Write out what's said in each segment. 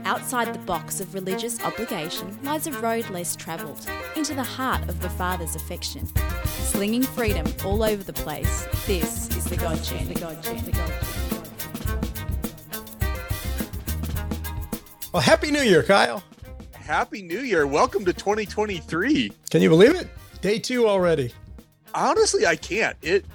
Outside the box of religious obligation lies a road less travelled, into the heart of the Father's affection. Slinging freedom all over the place, this is the God Journey. Well, Happy New Year, Kyle. Happy New Year. Welcome to 2023. Can you believe it? Day 2 already. Honestly, I can't.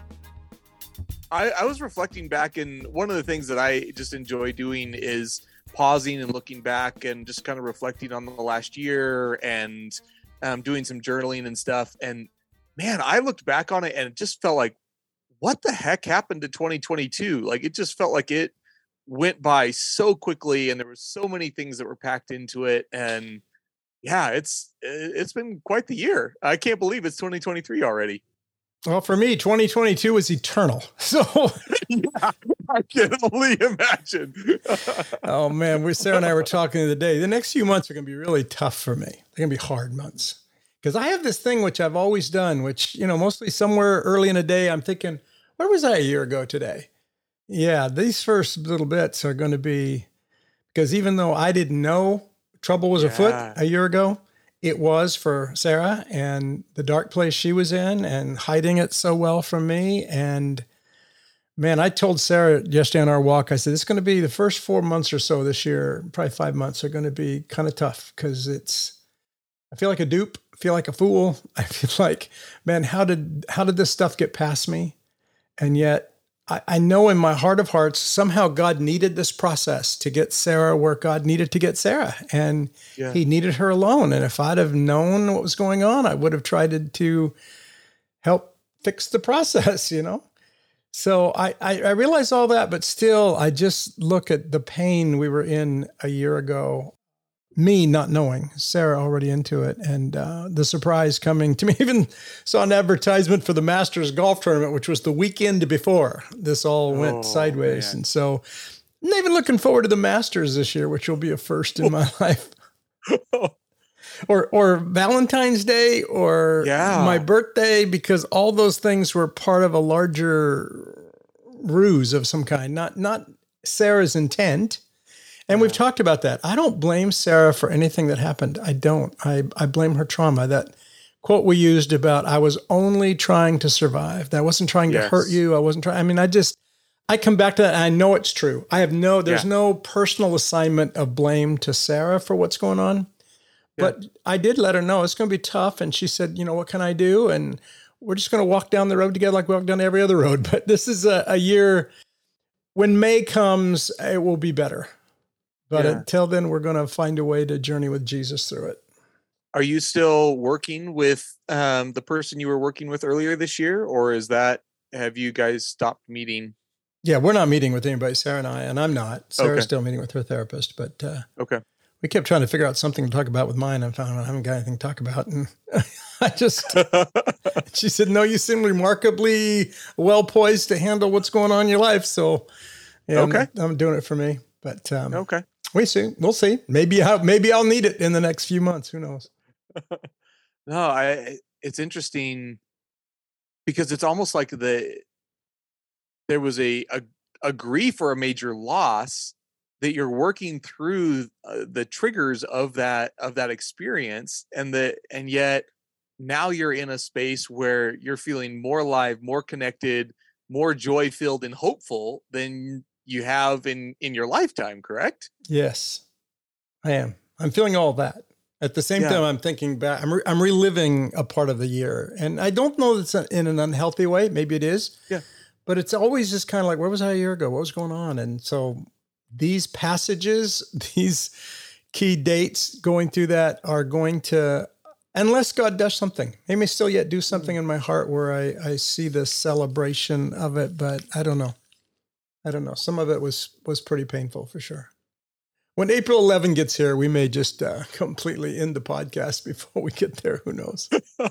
I was reflecting back, and one of the things that I just enjoy doing is pausing and looking back and just kind of reflecting on the last year and doing some journaling and stuff. And man, I looked back on it and it just felt like, what the heck happened to 2022? Like, it just felt like it went by so quickly and there were so many things that were packed into it. And yeah, it's been quite the year. I can't believe it's 2023 already. Well, for me, 2022 was eternal. So yeah, I can only imagine. Oh man, Sarah and I were talking the other day. The next few months are going to be really tough for me. They're going to be hard months because I have this thing which I've always done, which, mostly somewhere early in the day, I'm thinking, where was I a year ago today? Yeah, these first little bits are going to be, because even though I didn't know trouble was afoot a year ago, it was for Sarah and the dark place she was in and hiding it so well from me. And man, I told Sarah yesterday on our walk, I said, it's going to be the first 4 months or so this year, probably 5 months are going to be kind of tough because I feel like a dupe, I feel like a fool. I feel like, man, how did this stuff get past me? And yet I know in my heart of hearts, somehow God needed this process to get Sarah where God needed to get Sarah. And he needed her alone. And if I'd have known what was going on, I would have tried to help fix the process, So I realize all that, but still, I just look at the pain we were in a year ago, me not knowing, Sarah already into it, and the surprise coming to me. Even saw an advertisement for the Masters golf tournament, which was the weekend before this all went sideways. Man. And so I'm not even looking forward to the Masters this year, which will be a first in my life. Or Valentine's Day or my birthday, because all those things were part of a larger ruse of some kind, not Sarah's intent. And we've talked about that. I don't blame Sarah for anything that happened. I don't. I blame her trauma. That quote we used about, I was only trying to survive. That I wasn't trying to hurt you. I wasn't trying. I mean, I come back to that and I know it's true. There's no personal assignment of blame to Sarah for what's going on. But I did let her know it's going to be tough. And she said, what can I do? And we're just going to walk down the road together like we walk down every other road. But this is a year, when May comes, it will be better. But until then, we're going to find a way to journey with Jesus through it. Are you still working with the person you were working with earlier this year? Or have you guys stopped meeting? Yeah, we're not meeting with anybody, Sarah and I, and I'm not. Sarah's still meeting with her therapist. But we kept trying to figure out something to talk about with mine. I found I haven't got anything to talk about. And she said, no, you seem remarkably well poised to handle what's going on in your life. So I'm doing it for me. But we'll see. Maybe I'll need it in the next few months. Who knows? No, it's interesting because it's almost like there was a grief or a major loss that you're working through the triggers of that experience, and yet now you're in a space where you're feeling more alive, more connected, more joy filled and hopeful than you have in your lifetime, correct? Yes, I am. I'm feeling all that. At the same time, I'm thinking back. I'm reliving a part of the year, and I don't know it's in an unhealthy way. Maybe it is. Yeah. But it's always just kind of like, where was I a year ago? What was going on? And so these passages, these key dates going through that are going to, unless God does something, he may still yet do something in my heart where I see the celebration of it, but I don't know. Some of it was pretty painful for sure. When April 11 gets here, we may just completely end the podcast before we get there. Who knows?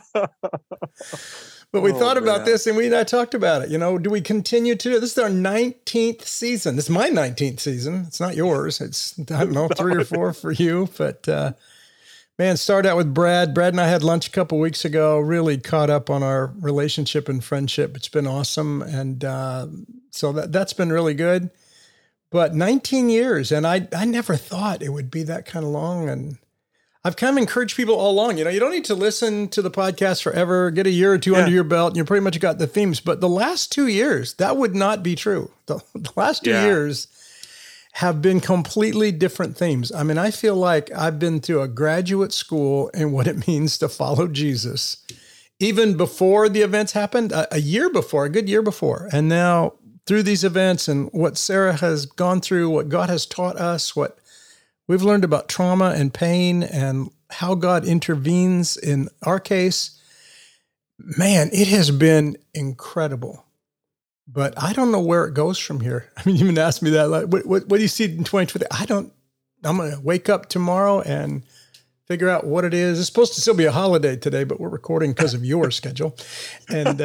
But we thought about this and I talked about it. Do we continue to? This is our 19th season. This is my 19th season. It's not yours. It's, I don't know, 3 or 4 for you. But man, start out with Brad. Brad and I had lunch a couple weeks ago, really caught up on our relationship and friendship. It's been awesome. And so that's been really good. But 19 years, and I never thought it would be that kind of long. And I've kind of encouraged people all along, you don't need to listen to the podcast forever, get a year or two under your belt, and you pretty much got the themes. But the last 2 years, that would not be true. The last 2 years have been completely different themes. I mean, I feel like I've been through a graduate school in what it means to follow Jesus, even before the events happened, a good year before. And now through these events and what Sarah has gone through, what God has taught us, what we've learned about trauma and pain and how God intervenes in our case, man, it has been incredible. But I don't know where it goes from here. I mean, you even asked me that, like, what do you see in 2020? I'm going to wake up tomorrow and figure out what it is. It's supposed to still be a holiday today, but we're recording because of your schedule. And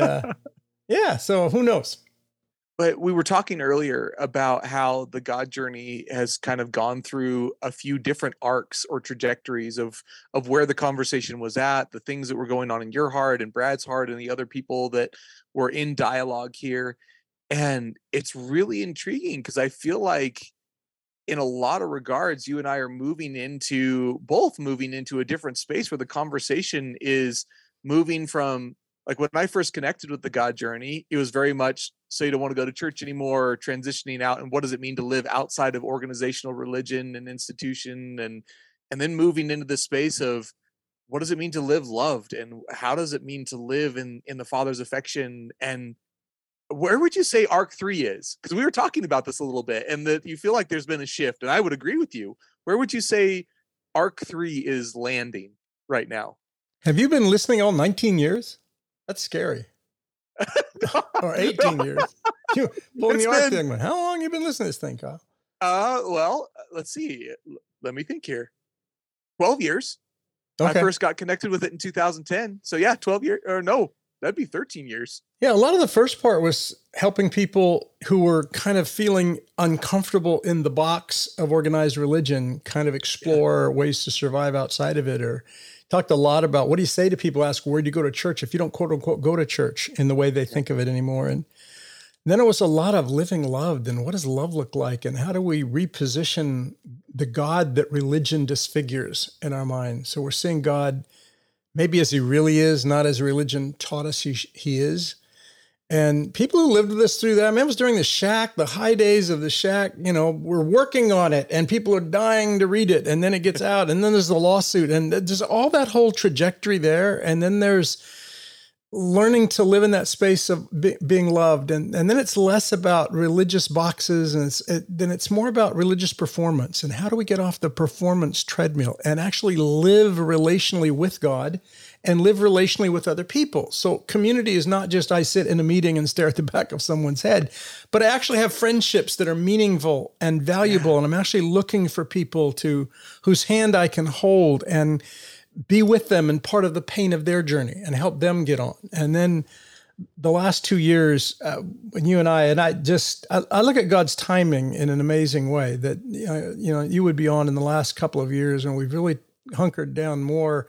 so who knows? But we were talking earlier about how the God journey has kind of gone through a few different arcs or trajectories of where the conversation was at, the things that were going on in your heart and Brad's heart and the other people that were in dialogue here. And it's really intriguing because I feel like in a lot of regards, you and I are moving into a different space where the conversation is moving from, like, when I first connected with the God journey, it was very much, so you don't want to go to church anymore, or transitioning out, and what does it mean to live outside of organizational religion and institution, and then moving into the space of what does it mean to live loved, and how does it mean to live in the Father's affection. And where would you say arc 3 is? Because we were talking about this a little bit, and that you feel like there's been a shift, and I would agree with you. Where would you say arc 3 is landing right now? Have you been listening all 19 years? That's scary. Or 18 years. You pulling the arc thing. How long have you been listening to this thing, Kyle? Well, let's see. Let me think here. 12 years. Okay. I first got connected with it in 2010. So yeah, 12 years, or no, that'd be 13 years. Yeah, a lot of the first part was helping people who were kind of feeling uncomfortable in the box of organized religion, kind of explore ways to survive outside of it. Or talked a lot about, what do you say to people, ask, where do you go to church if you don't quote unquote go to church in the way they think of it anymore. And then it was a lot of living loved, and what does love look like, and how do we reposition the God that religion disfigures in our mind. So we're seeing God maybe as he really is, not as religion taught us he is. And people who lived with us through that, I mean, it was during the Shack, the high days of the Shack, we're working on it and people are dying to read it. And then it gets out, and then there's the lawsuit, and there's all that whole trajectory there. And then there's learning to live in that space of being loved. And then it's less about religious boxes, and then it's more about religious performance. And how do we get off the performance treadmill and actually live relationally with God and live relationally with other people? So community is not just I sit in a meeting and stare at the back of someone's head, but I actually have friendships that are meaningful and valuable. And I'm actually looking for people whose hand I can hold and be with them and part of the pain of their journey and help them get on. And then the last 2 years, when you and I look at God's timing in an amazing way that, you would be on in the last couple of years, and we've really hunkered down more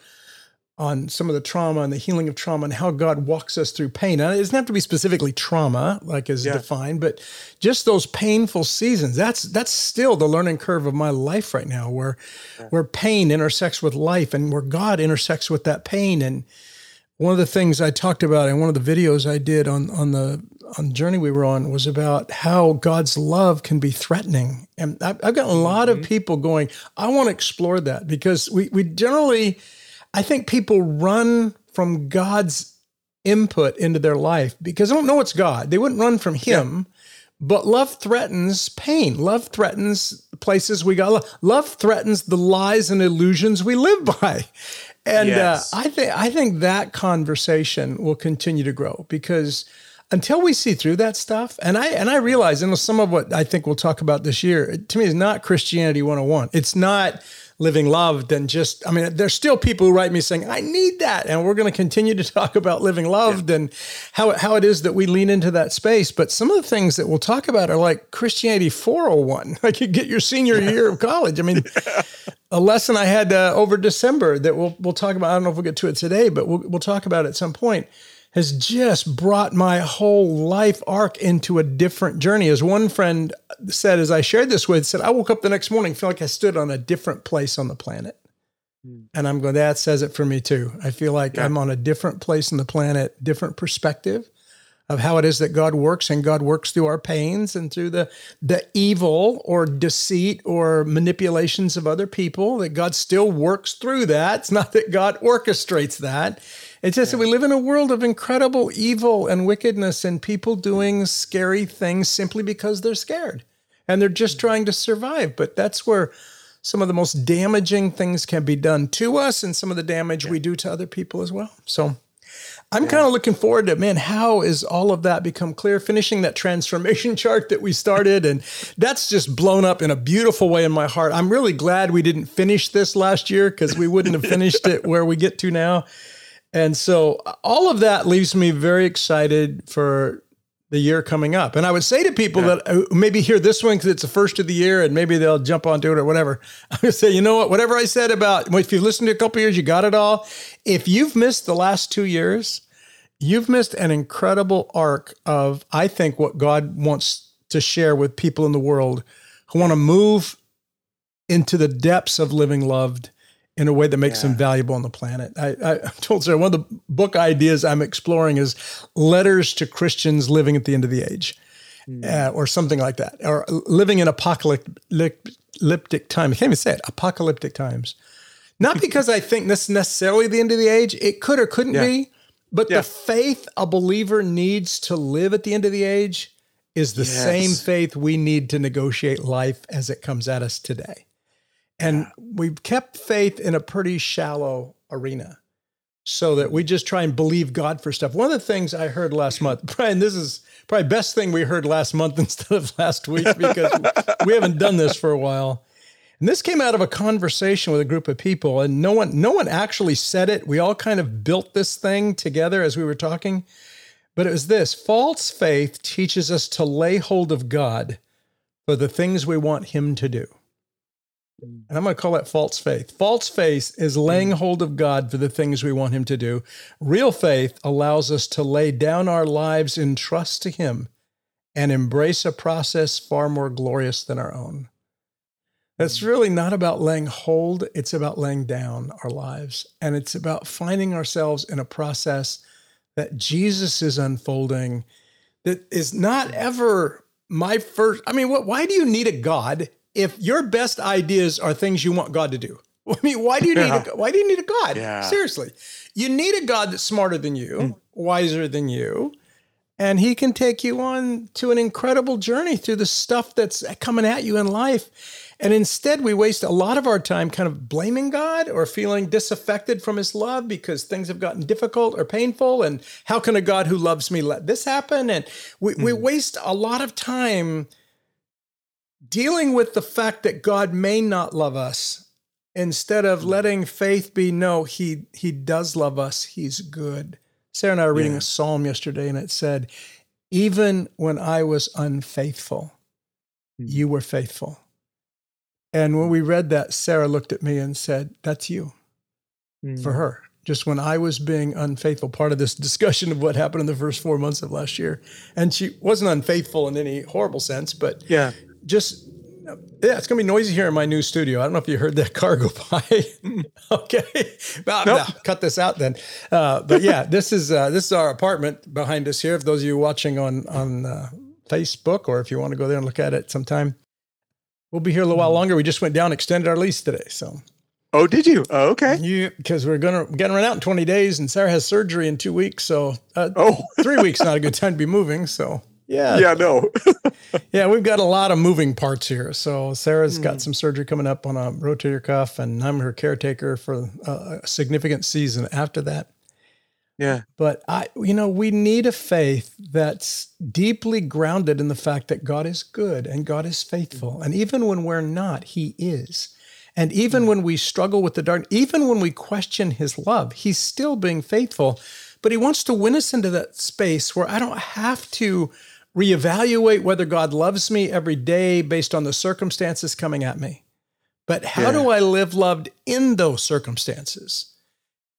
on some of the trauma and the healing of trauma and how God walks us through pain. And it doesn't have to be specifically trauma, like is defined, but just those painful seasons. That's still the learning curve of my life right now, where pain intersects with life and where God intersects with that pain. And one of the things I talked about in one of the videos I did on the journey we were on was about how God's love can be threatening. And I've gotten a lot of people going, I want to explore that, because we generally, I think people run from God's input into their life because they don't know it's God. They wouldn't run from him, but love threatens pain. Love threatens places we got. Love threatens the lies and illusions we live by. And I think that conversation will continue to grow, because until we see through that stuff, and I realize, and some of what I think we'll talk about this year, to me is not Christianity 101. It's not living loved and just, I mean, there's still people who write me saying, I need that. And we're going to continue to talk about living loved and how it is that we lean into that space. But some of the things that we'll talk about are like Christianity 401, like you get your senior year of college. I mean, a lesson I had over December that we'll talk about, I don't know if we'll get to it today, but we'll talk about at some point, has just brought my whole life arc into a different journey. As one friend said, as I shared this with, said, I woke up the next morning, feel like I stood on a different place on the planet. And I'm going, that says it for me too. I feel like I'm on a different place on the planet, different perspective of how it is that God works, and God works through our pains and through the evil or deceit or manipulations of other people, that God still works through that. It's not that God orchestrates that. It's just that we live in a world of incredible evil and wickedness and people doing scary things simply because they're scared and they're just trying to survive. But that's where some of the most damaging things can be done to us, and some of the damage we do to other people as well. So I'm kind of looking forward to, man, how is all of that become clear? Finishing that transformation chart that we started, and that's just blown up in a beautiful way in my heart. I'm really glad we didn't finish this last year, because we wouldn't have finished it where we get to now. And so all of that leaves me very excited for the year coming up. And I would say to people that maybe hear this one because it's the first of the year and maybe they'll jump onto it or whatever. I would say, you know what, whatever I said about, if you've listened to a couple years, you got it all. If you've missed the last 2 years, you've missed an incredible arc of, I think, what God wants to share with people in the world who want to move into the depths of living loved in a way that makes them valuable on the planet. I told Sarah, one of the book ideas I'm exploring is letters to Christians living at the end of the age, or something like that, or living in apocalyptic time. I can't even say it, apocalyptic times. Not because I think this is necessarily the end of the age. It could or couldn't be, but the faith a believer needs to live at the end of the age is the same faith we need to negotiate life as it comes at us today. And we've kept faith in a pretty shallow arena so that we just try and believe God for stuff. One of the things I heard last month, Brian, this is probably the best thing we heard last month instead of last week, because we haven't done this for a while. And this came out of a conversation with a group of people, and no one actually said it. We all kind of built this thing together as we were talking. But it was this: false faith teaches us to lay hold of God for the things we want him to do. And I'm going to call that false faith. False faith is laying hold of God for the things we want him to do. Real faith allows us to lay down our lives in trust to him and embrace a process far more glorious than our own. It's really not about laying hold. It's about laying down our lives. And it's about finding ourselves in a process that Jesus is unfolding, that is not ever my first. I mean, why do you need a God if your best ideas are things you want God to do? I mean, why do you need a God? Yeah. Seriously. You need a God that's smarter than you, wiser than you, and he can take you on to an incredible journey through the stuff that's coming at you in life. And instead, we waste a lot of our time kind of blaming God or feeling disaffected from his love because things have gotten difficult or painful. And how can a God who loves me let this happen? And we waste a lot of time dealing with the fact that God may not love us, instead of letting faith be, no, he does love us. He's good. Sarah and I were reading a psalm yesterday, and it said, even when I was unfaithful, you were faithful. And when we read that, Sarah looked at me and said, that's you, for her. Just when I was being unfaithful, part of this discussion of what happened in the first 4 months of last year. And she wasn't unfaithful in any horrible sense, but it's going to be noisy here in my new studio. I don't know if you heard that car go by. Okay. Well, no, cut this out then. But yeah, this is our apartment behind us here. For those of you watching on Facebook, or if you want to go there and look at it sometime, we'll be here a little while longer. We just went down, extended our lease today. So. Oh, did you? Oh, okay. Yeah, because we're going to run out in 20 days, and Sarah has surgery in 2 weeks. So 3 weeks, not a good time to be moving. So. Yeah, no. Yeah, we've got a lot of moving parts here. So Sarah's got some surgery coming up on a rotator cuff, and I'm her caretaker for a significant season after that. Yeah. But we need a faith that's deeply grounded in the fact that God is good and God is faithful. And even when we're not, he is. And even when we struggle with the dark, even when we question his love, he's still being faithful. But he wants to win us into that space where I don't have to reevaluate whether God loves me every day based on the circumstances coming at me. But how do I live loved in those circumstances?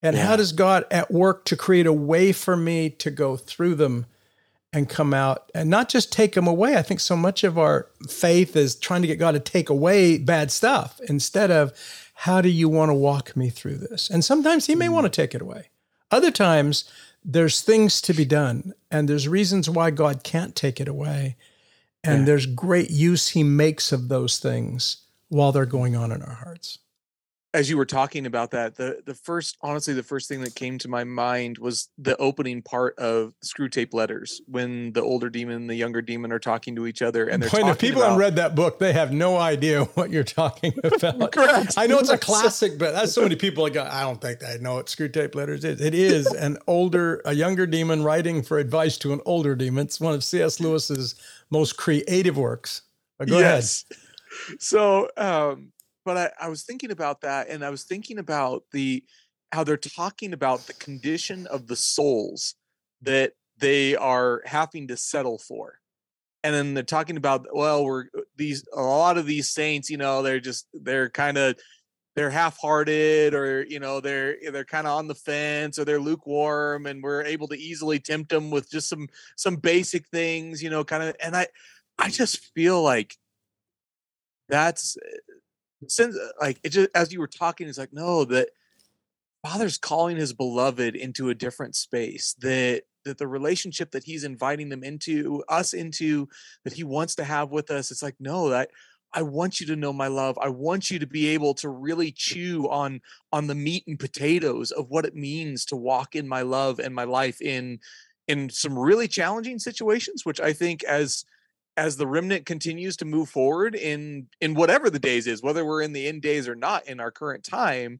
And Yeah. how does God at work to create a way for me to go through them and come out and not just take them away? I think so much of our faith is trying to get God to take away bad stuff instead of, how do you want to walk me through this? And sometimes he may want to take it away. Other times there's things to be done and there's reasons why God can't take it away. And there's great use he makes of those things while they're going on in our hearts. As you were talking about that, the first thing that came to my mind was the opening part of Screw Tape Letters, when the older demon and the younger demon are talking to each other, and they're Point, talking if people haven't read that book, they have no idea what you're talking about. Correct. I know it's a classic, but that's so many people like, I don't think they know what Screw Tape Letters is. It is a younger demon writing for advice to an older demon. It's one of C.S. Lewis's most creative works. But go ahead. So, but I was thinking about that, and I was thinking about how they're talking about the condition of the souls that they are having to settle for. And then they're talking about, well, a lot of these saints, they're half-hearted, or, they're kind of on the fence, or they're lukewarm, and we're able to easily tempt them with just some basic things, and I just feel like that's, since like it just, as you were talking, it's like, no, that Father's calling his beloved into a different space, that the relationship that he's inviting them into, that he wants to have with us, it's like, no, that I want you to know my love. I want you to be able to really chew on the meat and potatoes of what it means to walk in my love and my life in some really challenging situations, which I think as the remnant continues to move forward in whatever the days is, whether we're in the end days or not in our current time,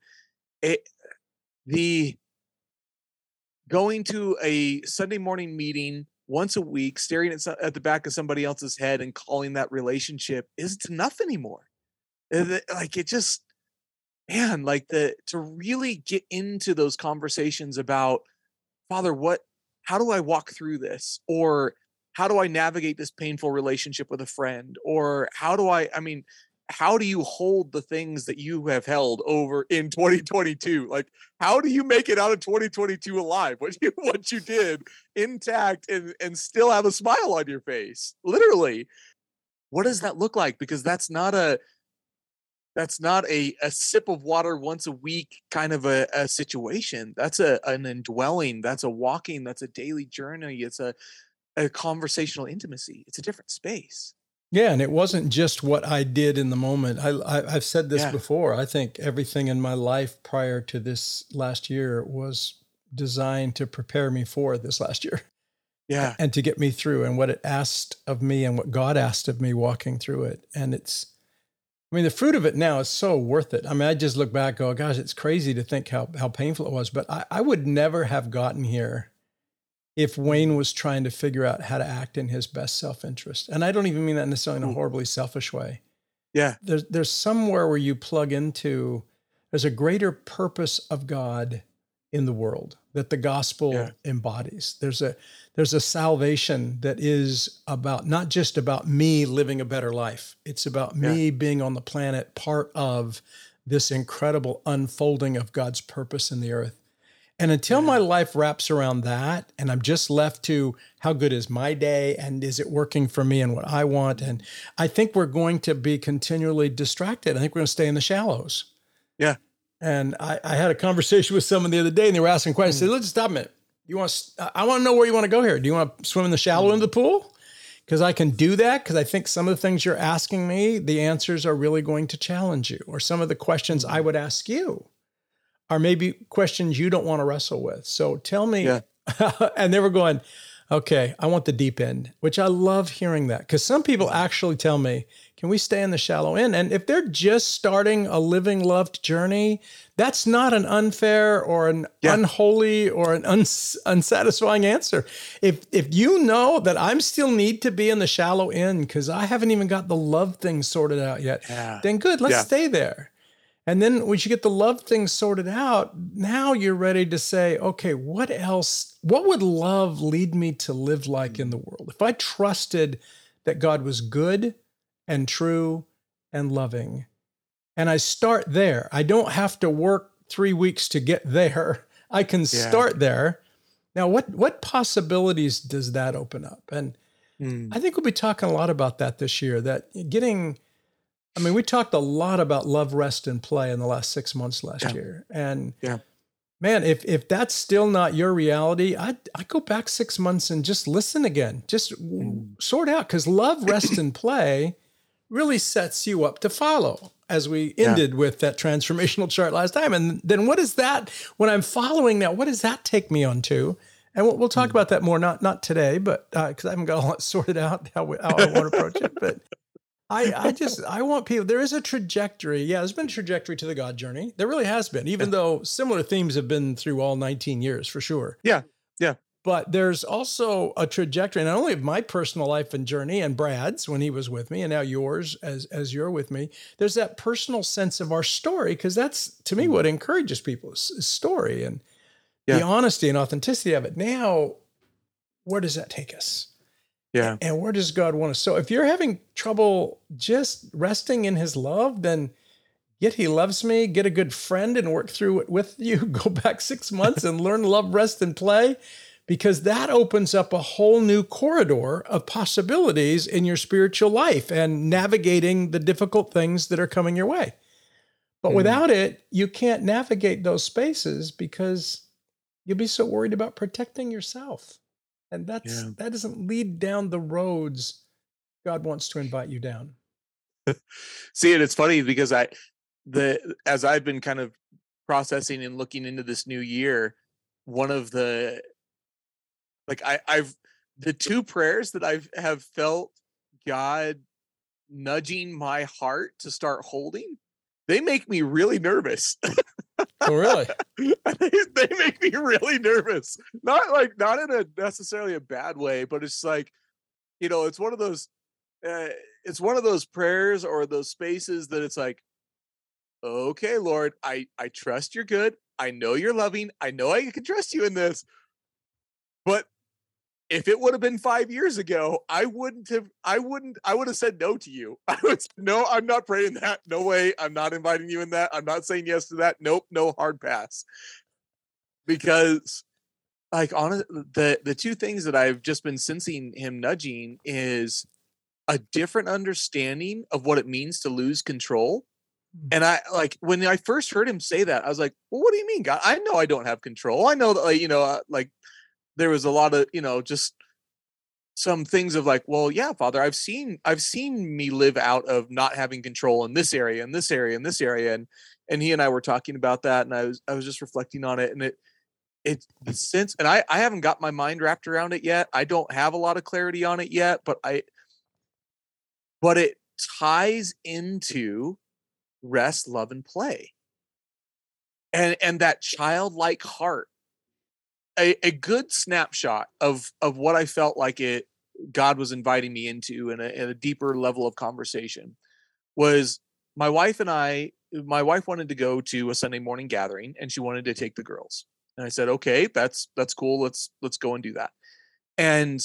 the going to a Sunday morning meeting once a week, staring at the back of somebody else's head and calling that relationship isn't enough anymore. Like, it just, man, like to really get into those conversations about, Father, how do I walk through this? Or how do I navigate this painful relationship with a friend? Or how do you hold the things that you have held over in 2022? Like, how do you make it out of 2022 alive? What you did intact and still have a smile on your face? Literally, what does that look like? Because that's not a sip of water once a week kind of a situation. That's an indwelling. That's a walking. That's a daily journey. It's a conversational intimacy. It's a different space. Yeah, and it wasn't just what I did in the moment. I've said this before. I think everything in my life prior to this last year was designed to prepare me for this last year. Yeah. And to get me through, and what it asked of me and what God asked of me walking through it. And the fruit of it now is so worth it. I just look back, go, gosh, it's crazy to think how painful it was. But I would never have gotten here if Wayne was trying to figure out how to act in his best self-interest. And I don't even mean that necessarily in a horribly selfish way. Yeah. There's somewhere where you plug into, there's a greater purpose of God in the world that the gospel embodies. There's a salvation that is about, not just about me living a better life. It's about me being on the planet, part of this incredible unfolding of God's purpose in the earth. And until my life wraps around that, and I'm just left to how good is my day, and is it working for me and what I want? And I think we're going to be continually distracted. I think we're going to stay in the shallows. Yeah. And I had a conversation with someone the other day, and they were asking questions. I said, let's stop a minute. I want to know where you want to go here. Do you want to swim in the shallow end of the pool? Because I can do that, because I think some of the things you're asking me, the answers are really going to challenge you. Or some of the questions I would ask you are maybe questions you don't want to wrestle with. So tell me. Yeah. And they were going, okay, I want the deep end, which I love hearing that, because some people actually tell me, can we stay in the shallow end? And if they're just starting a living, loved journey, that's not an unfair or an unholy or an unsatisfying answer. If you know that I'm still need to be in the shallow end because I haven't even got the love thing sorted out yet, then good, let's stay there. And then once you get the love thing sorted out, now you're ready to say, okay, what else? What would love lead me to live like in the world? If I trusted that God was good and true and loving, and I start there, I don't have to work 3 weeks to get there. I can start there. Now, what possibilities does that open up? And I think we'll be talking a lot about that this year, we talked a lot about love, rest, and play in the last 6 months last year. And man, if that's still not your reality, I go back 6 months and just listen again, just sort out, because love, rest, and play really sets you up to follow, as we ended with that transformational chart last time. And then what is that, when I'm following that, what does that take me on to? And we'll talk about that more, not today, but because I haven't got all that sorted out, how I want to approach it. But I want people, there is a trajectory. Yeah, there's been a trajectory to the God journey. There really has been, even though similar themes have been through all 19 years for sure. Yeah. Yeah. But there's also a trajectory, not only of my personal life and journey and Brad's when he was with me, and now yours as you're with me. There's that personal sense of our story, because that's, to me, what encourages people is story and the honesty and authenticity of it. Now, where does that take us? Yeah. And where does God want us? So if you're having trouble just resting in his love, then get He Loves Me, get a good friend and work through it with you. Go back 6 months and learn love, rest, and play, because that opens up a whole new corridor of possibilities in your spiritual life and navigating the difficult things that are coming your way. But without it, you can't navigate those spaces, because you'll be so worried about protecting yourself. And that doesn't lead down the roads God wants to invite you down. See, and it's funny because as I've been kind of processing and looking into this new year, one of the, the two prayers that I have felt God nudging my heart to start holding, they make me really nervous. Oh, really? They make me really nervous. Not in a necessarily a bad way, but it's like, it's one of those prayers or those spaces that it's like, okay, Lord, I trust you're good. I know you're loving. I know I can trust you in this. But if it would have been 5 years ago, I would have said no to you. I would say, no, I'm not praying that. No way. I'm not inviting you in that. I'm not saying yes to that. Nope. No, hard pass. Because honestly, the two things that I've just been sensing him nudging is a different understanding of what it means to lose control. And when I first heard him say that, I was like, well, what do you mean, God? I know I don't have control. I know that, there was a lot of, just some things of well, yeah, Father, I've seen me live out of not having control in this area and this area and this area. And he and I were talking about that, and I was just reflecting on it, and it's the sense, and I haven't got my mind wrapped around it yet. I don't have a lot of clarity on it yet, but it ties into rest, love, and play. And that childlike heart. A good snapshot of what I felt like God was inviting me into in a deeper level of conversation was my wife wanted to go to a Sunday morning gathering, and she wanted to take the girls. And I said, okay, that's cool. Let's go and do that. And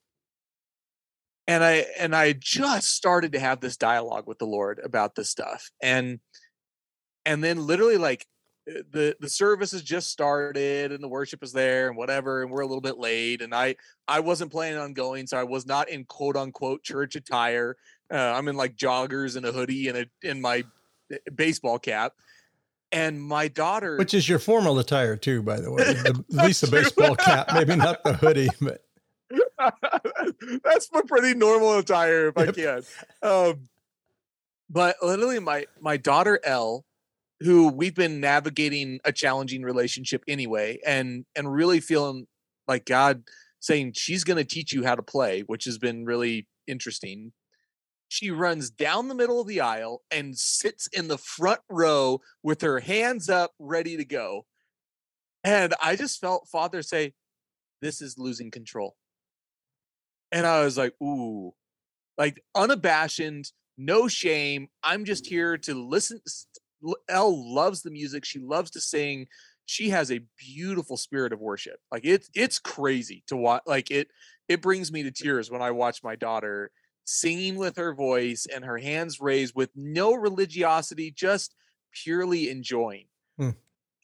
I just started to have this dialogue with the Lord about this stuff. And then literally the service has just started and the worship is there and whatever, and we're a little bit late, and I wasn't planning on going, so I was not in quote unquote church attire. I'm in joggers and a hoodie and in my baseball cap. And my daughter, which is your formal attire too, by the way, at least the baseball cap, maybe not the hoodie, but that's my pretty normal attire if I can. But literally my daughter Elle, who we've been navigating a challenging relationship anyway, and really feeling like God saying she's going to teach you how to play, which has been really interesting. She runs down the middle of the aisle and sits in the front row with her hands up, ready to go. And I just felt Father say, this is losing control. And I was like, ooh, unabashed, no shame. I'm just here to listen. Elle loves the music. She loves to sing. She has a beautiful spirit of worship. It's crazy to watch. It brings me to tears when I watch my daughter singing with her voice and her hands raised with no religiosity, just purely enjoying.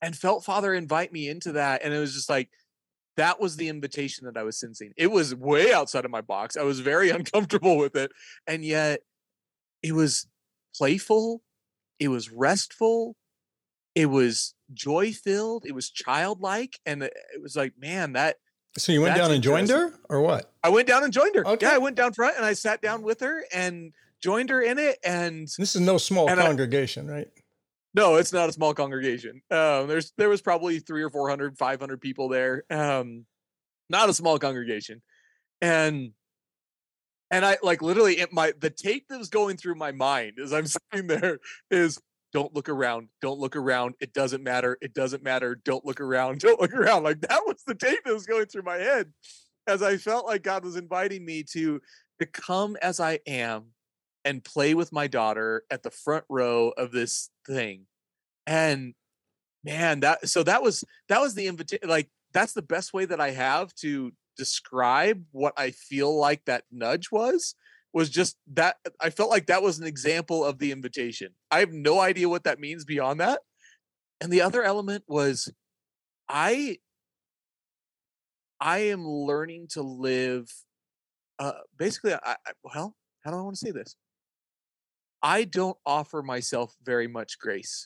and felt Father invite me into that. And it was just like, that was the invitation that I was sensing. It was way outside of my box. I was very uncomfortable with it. And yet it was playful. It was restful. It was joy filled. It was childlike. And it was like, man, so you went down and joined her or what? I went down and joined her. Okay. Yeah, I went down front and I sat down with her and joined her in it. And this is no small congregation, right? No, it's not a small congregation. There was probably 300 or 400, 500 people there. Not a small congregation. And I like literally the tape that was going through my mind as I'm sitting there is, don't look around. Don't look around. It doesn't matter. It doesn't matter. Don't look around. Don't look around. Like that was the tape that was going through my head as I felt like God was inviting me to come as I am and play with my daughter at the front row of this thing. And man, that was the invitation. Like that's the best way that I have to describe what I feel like that nudge was just that. I felt like that was an example of the invitation. I have no idea what that means beyond that. And the other element was I am learning to live basically well, how do I want to say this? I don't offer myself very much grace.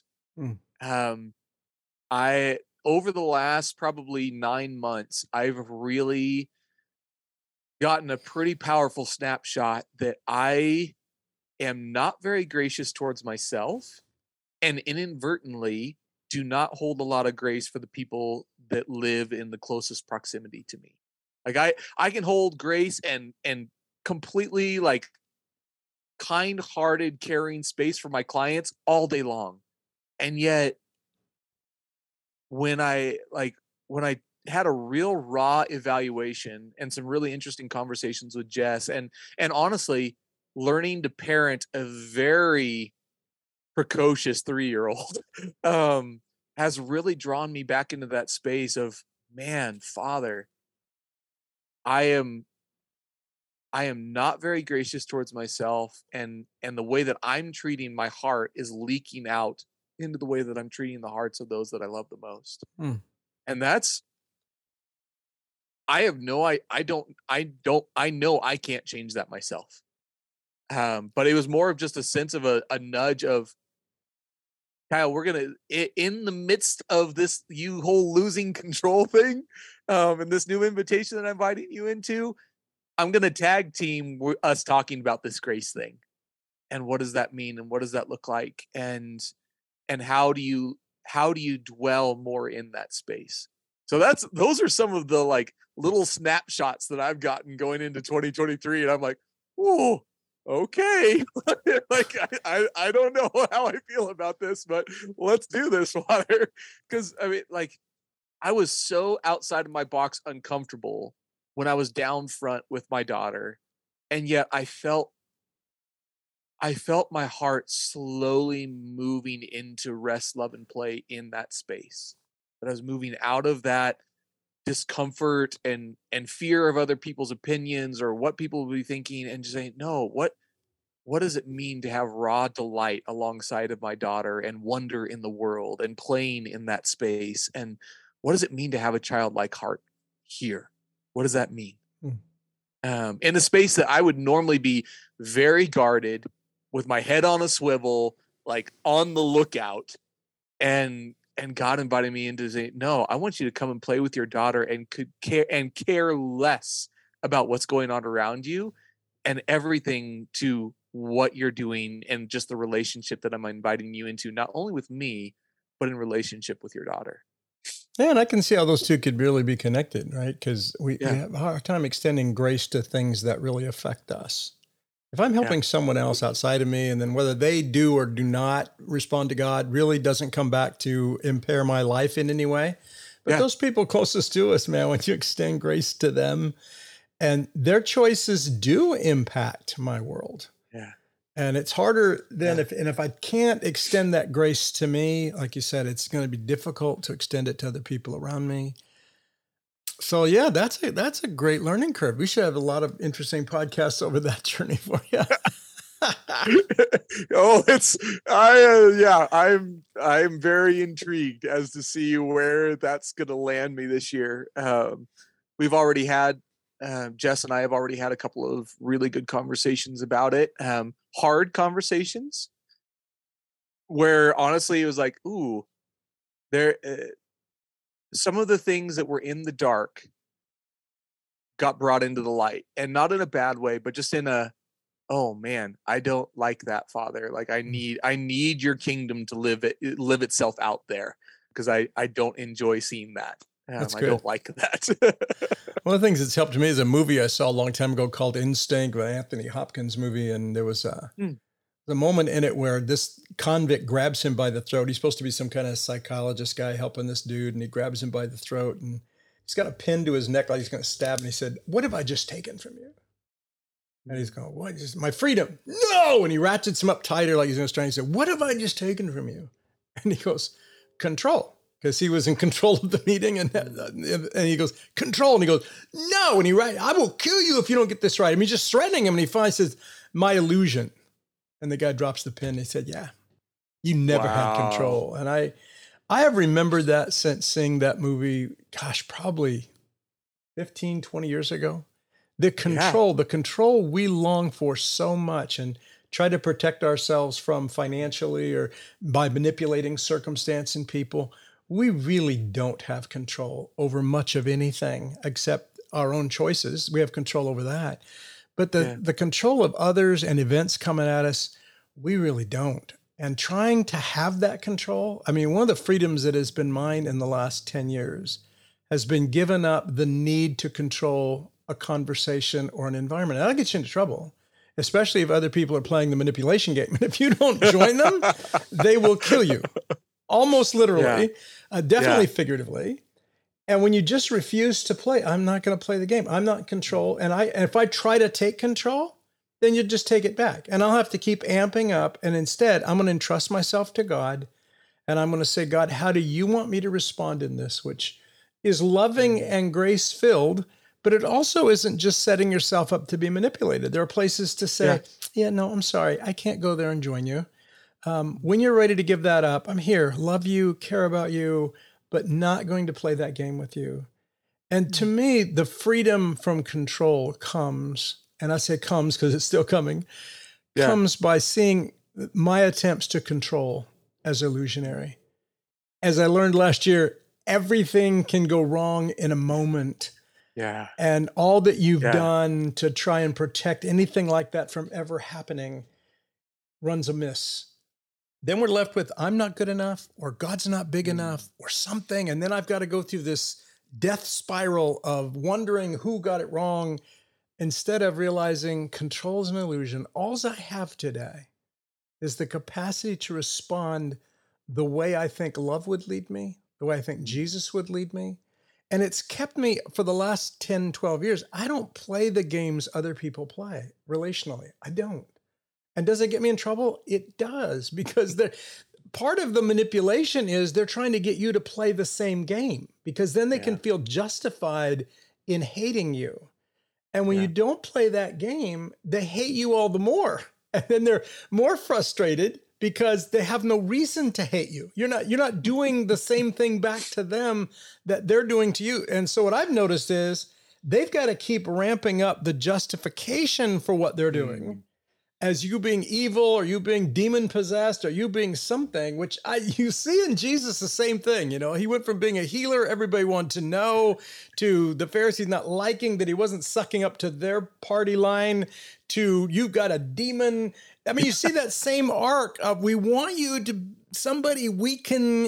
I over the last probably 9 months, I've really gotten a pretty powerful snapshot that I am not very gracious towards myself and inadvertently do not hold a lot of grace for the people that live in the closest proximity to me. Like I can hold grace and completely like kind-hearted, caring space for my clients all day long. And yet when I had a real raw evaluation and some really interesting conversations with Jess and honestly learning to parent a very precocious 3-year-old has really drawn me back into that space of, man, Father, I am not very gracious towards myself, and the way that I'm treating my heart is leaking out into the way that I'm treating the hearts of those that I love the most. And that's, I know I can't change that myself. But it was more of just a sense of a nudge of, Kyle, we're going to, in the midst of this whole losing control thing, and this new invitation that I'm inviting you into, I'm going to tag team us talking about this grace thing. And what does that mean? And what does that look like? And how do you dwell more in that space? So those are some of the like little snapshots that I've gotten going into 2023. And I'm like, oh, okay. Like, I don't know how I feel about this, but let's do this, Father. Because I mean, like, I was so outside of my box uncomfortable when I was down front with my daughter. And yet I felt my heart slowly moving into rest, love, and play in that space. That I was moving out of that discomfort and fear of other people's opinions or what people will be thinking, and just saying, no, what does it mean to have raw delight alongside of my daughter and wonder in the world and playing in that space? And what does it mean to have a childlike heart here? What does that mean? In a space that I would normally be very guarded, with my head on a swivel, like on the lookout, and God invited me into saying, no, I want you to come and play with your daughter and care less about what's going on around you and everything to what you're doing and just the relationship that I'm inviting you into, not only with me, but in relationship with your daughter. Yeah, and I can see how those two could really be connected, right? Because we have a hard time extending grace to things that really affect us. If I'm helping someone else outside of me, and then whether they do or do not respond to God really doesn't come back to impair my life in any way. But those people closest to us, man, when you extend grace to them, and their choices do impact my world. Yeah. And it's harder than if I can't extend that grace to me, like you said, it's going to be difficult to extend it to other people around me. So yeah, that's a great learning curve. We should have a lot of interesting podcasts over that journey for you. Oh, I'm very intrigued as to see where that's going to land me this year. We've already had Jess and I have already had a couple of really good conversations about it. Hard conversations where honestly it was like, ooh, there. Some of the things that were in the dark got brought into the light, and not in a bad way, but just in a, oh man, I don't like that, Father. Like I need your kingdom to live itself out there, because I don't enjoy seeing that. That's I good. don't like that. One of the things that's helped me is a movie I saw a long time ago called Instinct, an Anthony Hopkins movie, and there was the moment in it where this convict grabs him by the throat. He's supposed to be some kind of psychologist guy helping this dude, and he grabs him by the throat, and he's got a pin to his neck like he's going to stab him. He said, "What have I just taken from you?" And he's going, "What? Just my freedom." No! And he ratchets him up tighter like he's going to strike. He said, "What have I just taken from you?" And he goes, "Control." Because he was in control of the meeting. And he goes, "Control." And he goes, "No." And "I will kill you if you don't get this right." I mean, he's just threatening him. And he finally says, "My illusion." And the guy drops the pen. He said, "Yeah, you never had control." And I have remembered that since seeing that movie, gosh, probably 15, 20 years ago. The control we long for so much and try to protect ourselves from financially or by manipulating circumstance and people. We really don't have control over much of anything except our own choices. We have control over that. But the control of others and events coming at us, we really don't. And trying to have that control, I mean, one of the freedoms that has been mine in the last 10 years has been giving up the need to control a conversation or an environment. And that'll get you into trouble, especially if other people are playing the manipulation game. And if you don't join them, they will kill you. Almost literally, definitely figuratively. And when you just refuse to play, I'm not going to play the game. I'm not in control. And if I try to take control, then you just take it back. And I'll have to keep amping up. And instead, I'm going to entrust myself to God. And I'm going to say, "God, how do you want me to respond in this?" Which is loving and grace-filled, but it also isn't just setting yourself up to be manipulated. There are places to say, no, I'm sorry, I can't go there and join you. When you're ready to give that up, I'm here, love you, care about you, but not going to play that game with you. And to me, the freedom from control comes, and I say comes because it's still coming, comes by seeing my attempts to control as illusionary. As I learned last year, everything can go wrong in a moment. Yeah. And all that you've done to try and protect anything like that from ever happening runs amiss. Then we're left with, I'm not good enough, or God's not big enough, or something. And then I've got to go through this death spiral of wondering who got it wrong, instead of realizing control is an illusion. All I have today is the capacity to respond the way I think love would lead me, the way I think Jesus would lead me. And it's kept me for the last 10, 12 years. I don't play the games other people play relationally. I don't. And does it get me in trouble? It does, because part of the manipulation is they're trying to get you to play the same game, because then they can feel justified in hating you. And when you don't play that game, they hate you all the more. And then they're more frustrated because they have no reason to hate you. You're not doing the same thing back to them that they're doing to you. And so what I've noticed is they've got to keep ramping up the justification for what they're doing as you being evil, or you being demon possessed, or you being something, which you see in Jesus the same thing. You know, he went from being a healer everybody wanted to know, to the Pharisees not liking that he wasn't sucking up to their party line, to you've got a demon. I mean, you see that same arc of we want you to somebody we can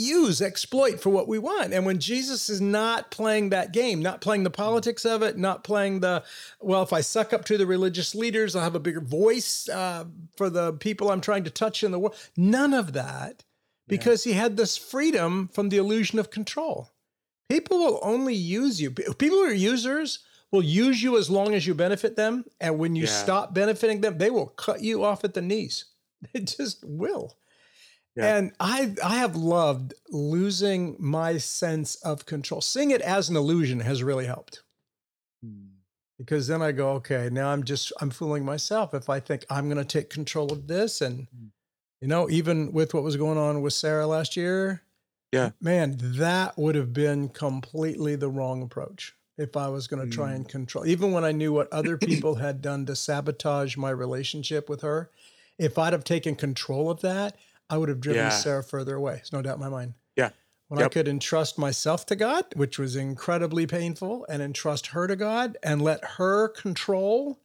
exploit for what we want. And when Jesus is not playing that game, not playing the politics of it, not playing if I suck up to the religious leaders, I'll have a bigger voice for the people I'm trying to touch in the world. None of that, because he had this freedom from the illusion of control. People will only use you. People who are users will use you as long as you benefit them. And when you stop benefiting them, they will cut you off at the knees. They just will. Yeah. And I have loved losing my sense of control. Seeing it as an illusion has really helped. because then I go, okay, now I'm fooling myself if I think I'm going to take control of this. And, even with what was going on with Sarah last year, Yeah. man, that would have been completely the wrong approach if I was going to try and control, even when I knew what other people had done to sabotage my relationship with her. If I'd have taken control of that, I would have driven Sarah further away. There's no doubt in my mind. Yeah. When I could entrust myself to God, which was incredibly painful, and entrust her to God and let her control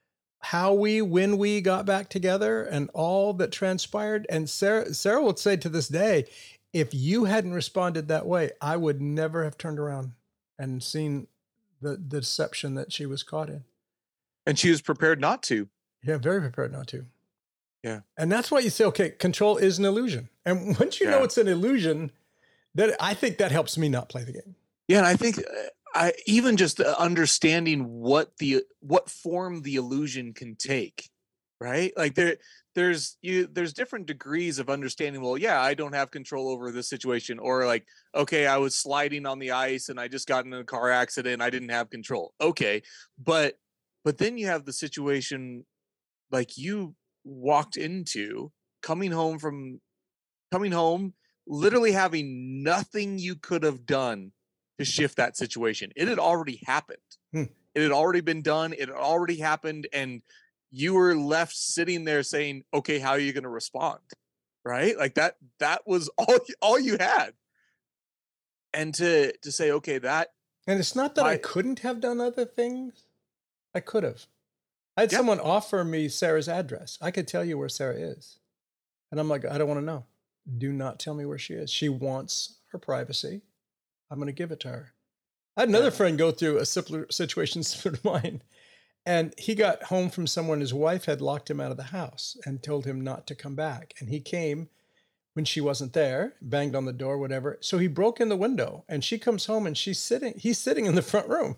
when we got back together and all that transpired. And Sarah would say to this day, if you hadn't responded that way, I would never have turned around and seen the deception that she was caught in. And she was prepared not to. Yeah, very prepared not to. Yeah. And that's why you say, okay, control is an illusion. And once you know it's an illusion, I think that helps me not play the game. Yeah, and I think even just understanding what form the illusion can take, right? Like there's different degrees of understanding. Well, yeah, I don't have control over this situation, or like, okay, I was sliding on the ice and I just got in a car accident. I didn't have control. Okay, but then you have the situation like you walked into, coming home, literally having nothing you could have done to shift that situation. It had already happened. It had already been done. It had already happened. And you were left sitting there saying, okay, how are you going to respond? Right? Like that was all you had. And to say, okay, that. And it's not that I couldn't have done other things. I could have. I had someone offer me Sarah's address. I could tell you where Sarah is. And I'm like, I don't want to know. Do not tell me where she is. She wants her privacy. I'm going to give it to her. I had another friend go through a similar situation similar to mine. And he got home from somewhere and his wife had locked him out of the house and told him not to come back. And he came when she wasn't there, banged on the door, whatever. So he broke in the window and she comes home and he's sitting in the front room.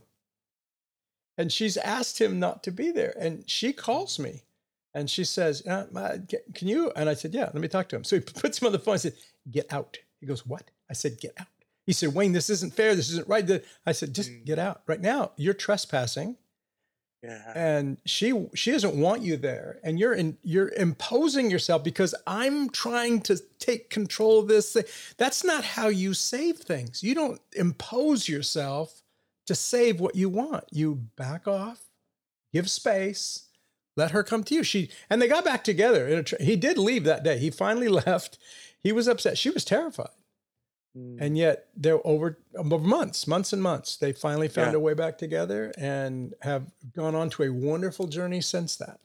And she's asked him not to be there. And she calls me and she says, can you? And I said, yeah, let me talk to him. So he puts him on the phone and said, get out. He goes, what? I said, get out. He said, Wayne, this isn't fair. This isn't right. I said, just get out right now. You're trespassing. Yeah. And she doesn't want you there. And you're imposing yourself because I'm trying to take control of this thing. That's not how you save things. You don't impose yourself to save what you want. You back off, give space, let her come to you. And they got back together. He did leave that day. He finally left. He was upset. She was terrified. And yet they're over months and months. They finally found a way back together and have gone on to a wonderful journey since that.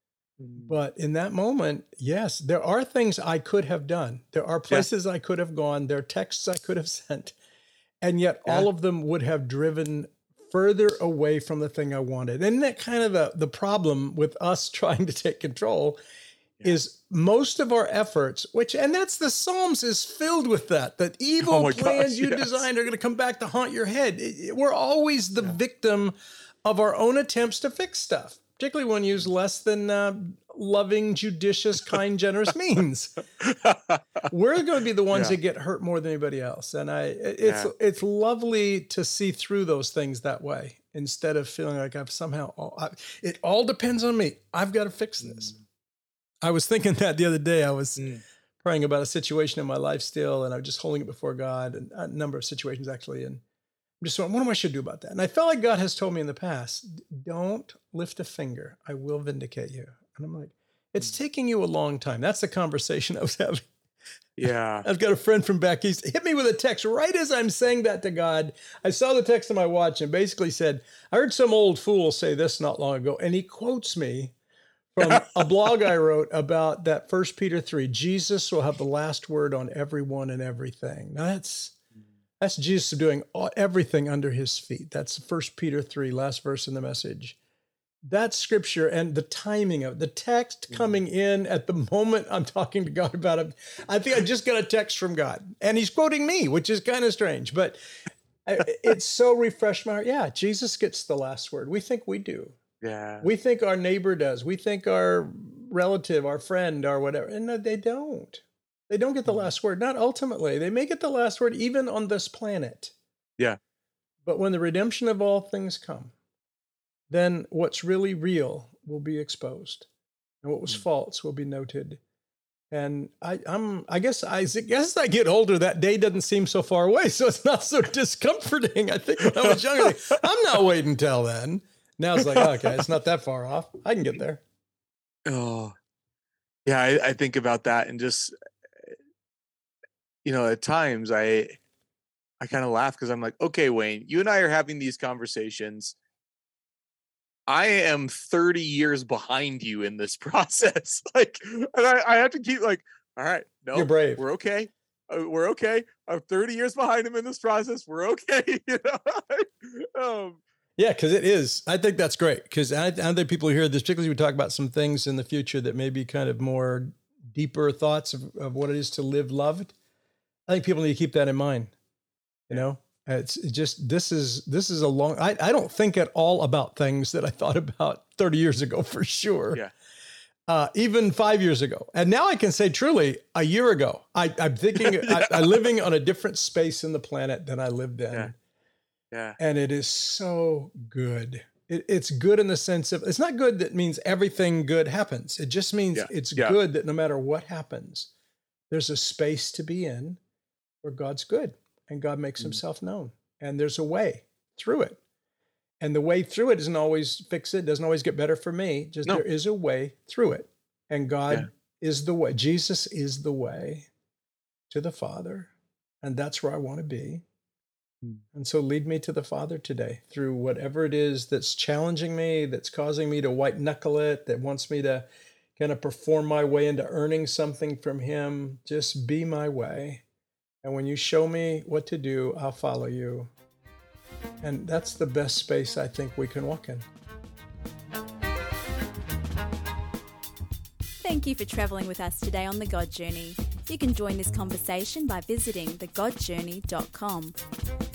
But in that moment, yes, there are things I could have done. There are places I could have gone. There are texts I could have sent. And yet all of them would have driven further away from the thing I wanted. Isn't that kind of the problem with us trying to take control is most of our efforts, and that's the Psalms is filled with that evil plans you designed are going to come back to haunt your head. We're always the victim of our own attempts to fix stuff, particularly when used less than loving, judicious, kind, generous means. We're going to be the ones that get hurt more than anybody else. And it's lovely to see through those things that way instead of feeling like I've somehow, it all depends on me. I've got to fix this. I was thinking that the other day. I was praying about a situation in my life still, and I was just holding it before God, and a number of situations actually. And I'm just wondering, what am I should do about that? And I felt like God has told me in the past, don't lift a finger. I will vindicate you. And I'm like, it's taking you a long time. That's the conversation I was having. Yeah. I've got a friend from back east hit me with a text right as I'm saying that to God. I saw the text on my watch and basically said, I heard some old fool say this not long ago, and he quotes me from a blog I wrote about that 1 Peter 3, Jesus will have the last word on everyone and everything. Now that's Jesus doing everything under his feet. That's 1 Peter 3, last verse in the Message. That scripture and the timing of the text coming in at the moment I'm talking to God about it. I think I just got a text from God and he's quoting me, which is kind of strange, but it's so refreshed my heart. Yeah, Jesus gets the last word. We think we do. Yeah. We think our neighbor does. We think our relative, our friend, or whatever. And no, they don't. They don't get the last word. Not ultimately. They may get the last word even on this planet. Yeah. But when the redemption of all things come, then what's really real will be exposed, and what was false will be noted. And I guess as I get older, that day doesn't seem so far away, so it's not so discomforting. I think when I was younger, I'm not waiting until then. Now it's like, okay, it's not that far off. I can get there. Oh, yeah. I think about that, and just, at times I kind of laugh because I'm like, okay, Wayne, you and I are having these conversations. I am 30 years behind you in this process. And I have to keep all right, no, you're brave. We're okay. We're okay. I'm 30 years behind him in this process. We're okay. Yeah, because it is. I think that's great, because I think people hear this, particularly we talk about some things in the future that may be kind of more deeper thoughts of what it is to live loved. I think people need to keep that in mind. It's just, this is a long, I don't think at all about things that I thought about 30 years ago, for sure. Yeah. Even 5 years ago. And now I can say truly a year ago, I'm thinking, I'm living on a different space in the planet than I lived in. Yeah. And it is so good. It's good in the sense of, it's not good that means everything good happens. It just means it's good that no matter what happens, there's a space to be in where God's good. And God makes himself known. And there's a way through it. And the way through it doesn't always fix it, doesn't always get better for me. There is a way through it. And God is the way. Jesus is the way to the Father. And that's where I want to be. And so lead me to the Father today through whatever it is that's challenging me, that's causing me to white knuckle it, that wants me to kind of perform my way into earning something from him. Just be my way. And when you show me what to do, I'll follow you. And that's the best space I think we can walk in. Thank you for traveling with us today on The God Journey. You can join this conversation by visiting thegodjourney.com.